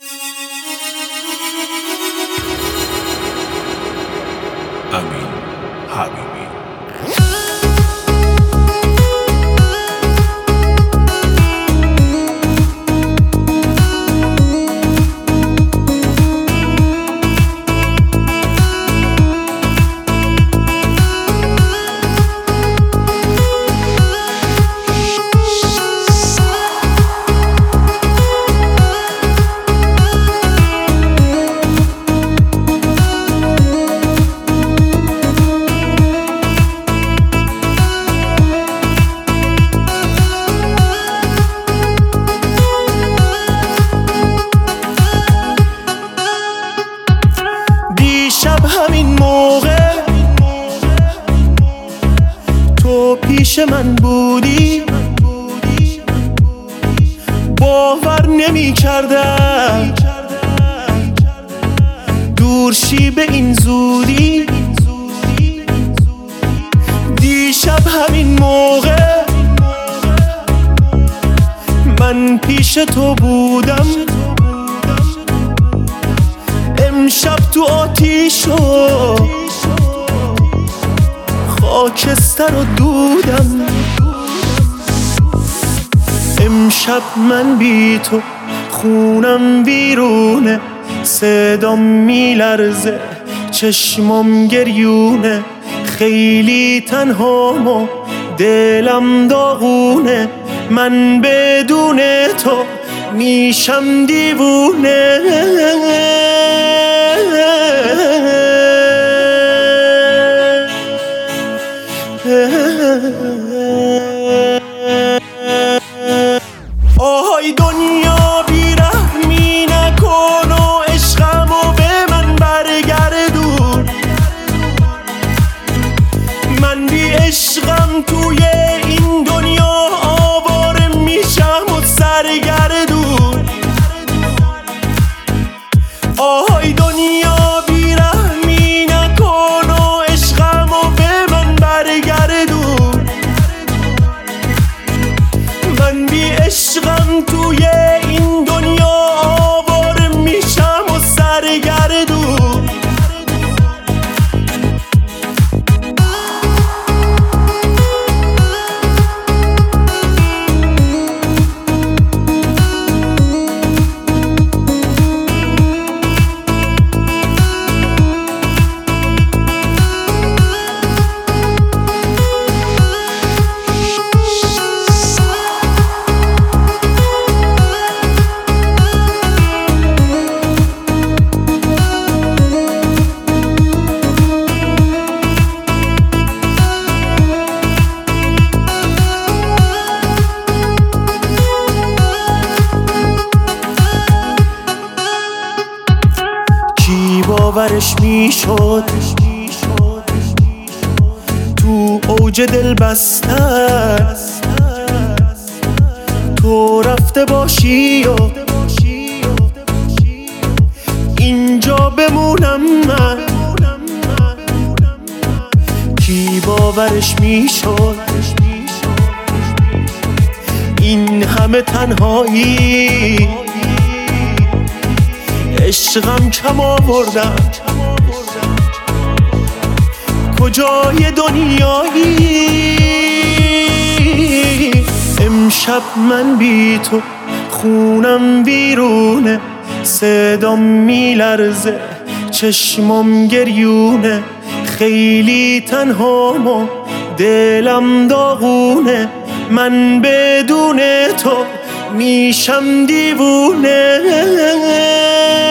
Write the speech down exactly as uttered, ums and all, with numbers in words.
امین حبیبی. دیشب همین موقع تو پیش من بودی، باور نمی کردم دورشی به این زودی. دیشب همین موقع من پیش تو بودم، امشب تو آتیش و خاکستر و دودم. امشب من بی تو خونم بیرونه، صدام میلرزه چشمام گریونه، خیلی تنهام و دلم داغونه، من بدون تو میشم دیوونه. آهای دنیا بیرحمی نکن و عشقمو به من برگردون، من بی عشقم توی این دنیا آواره میشم و سرگردون. آهای دنیا بیرحمی نکن و عشقمو به من برگردون، من بی عشقم توی این دنیا آواره میشم و سرگردون. کی باورش میشد تو اوج دل بستن تو رفته باشی و اینجا بمونم من. کی باورش میشد این همه تنهایی، عشقم کم آوردم کجای دنیایی. امشب من بی تو خونم بیرونه، صدام میلرزه چشمام گریونه، خیلی تنهام و دلم داغونه، من بدون تو میشم دیوونه.